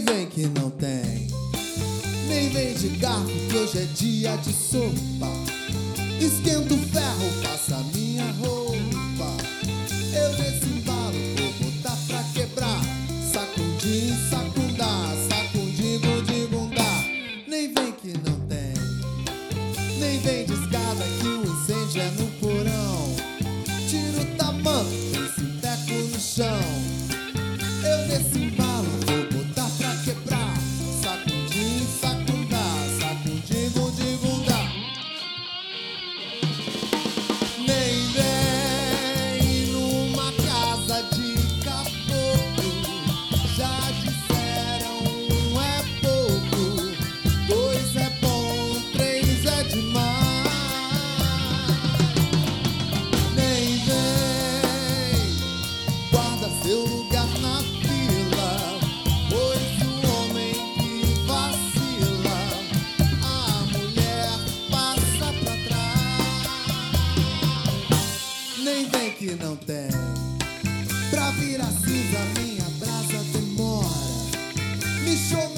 Nem vem que não tem. Nem vem de garfo que hoje é dia de sopa. Esquenta o ferro, passa minha roupa. Eu nesse embalo vou botar pra quebrar. Sacundim, sacundá, sacundim, gundá. Nem vem que não tem. Nem vem de escada que o incêndio é no porão. Tira o tamanco, esse teco no chão. Eu nesse embalo vou botar pra quebrar. Sacundim, sacundá, sacundim, gundá. Nem vem numa casa de caboclo. Já disseram um é pouco, dois é bom, três é demais. Nem vem, guarda seu lugar na fila, pois o homem que vacila, a mulher passa pra trás. Nem vem que não tem. Pra virar cinza minha brasa demora. Me chama